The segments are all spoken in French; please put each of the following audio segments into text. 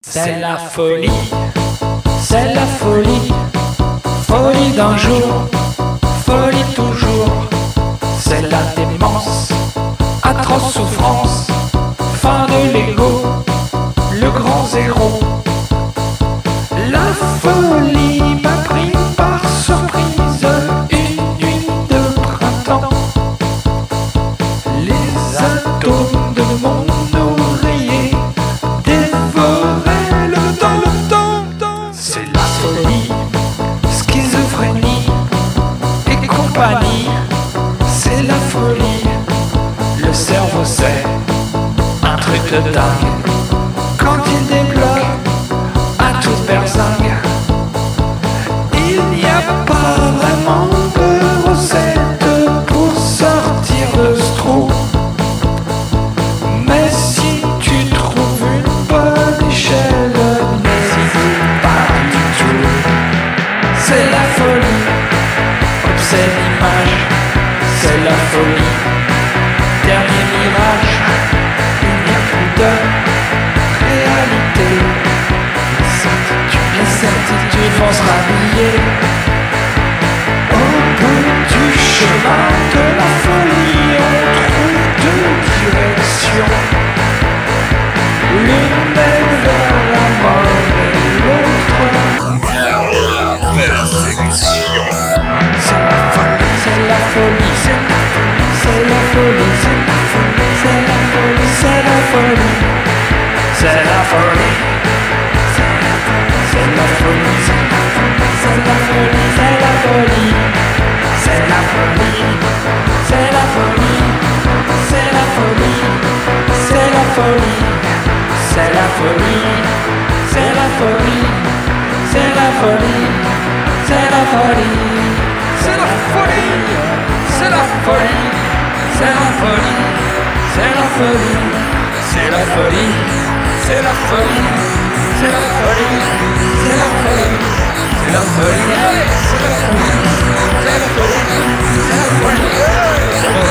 C'est la folie, c'est la folie, folie d'un jour, folie toujours. C'est la démence, atroce souffrance, fin de l'ego, le grand zéro. La folie m'a pris par surprise une nuit de printemps. Les atomes de mon oreiller dévoraient le temps. C'est la folie, schizophrénie et compagnie. C'est la folie, le cerveau c'est un truc de dingue. Quand il débloque à toute berzingue, il n'y a pas vraiment de recette pour sortir de ce trou. Mais si tu trouves une bonne échelle, n'hésite pas du tout. C'est la folie, obscène image, c'est la folie. Dernier mirage, il n'y a plus de réalité. Les certitudes vont se rhabiller au bout du chemin de la folie. On trouve deux directions, l'une est vers la mort et l'autre vers la perfection. C'est la folie, c'est la folie, c'est la folie, c'est la folie, c'est la folie, c'est la folie, c'est la folie. C'est la folie, c'est la folie, c'est la folie, c'est la folie, c'est la folie, c'est la folie, c'est la folie, c'est la folie, c'est la folie, c'est la folie, c'est la folie, c'est la folie, c'est la folie, c'est la folie, c'est la folie, c'est la folie, c'est la folie. C'est la folie, c'est la folie, c'est la folie, c'est la folie, c'est la folie, c'est la folie, c'est la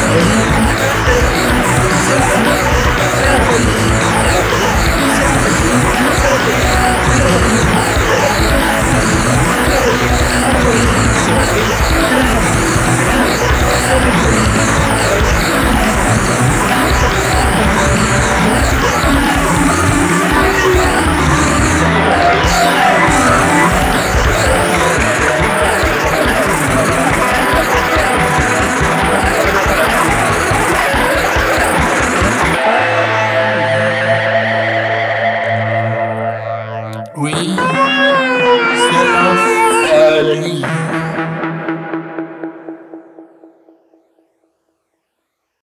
Oui, c'est la folie.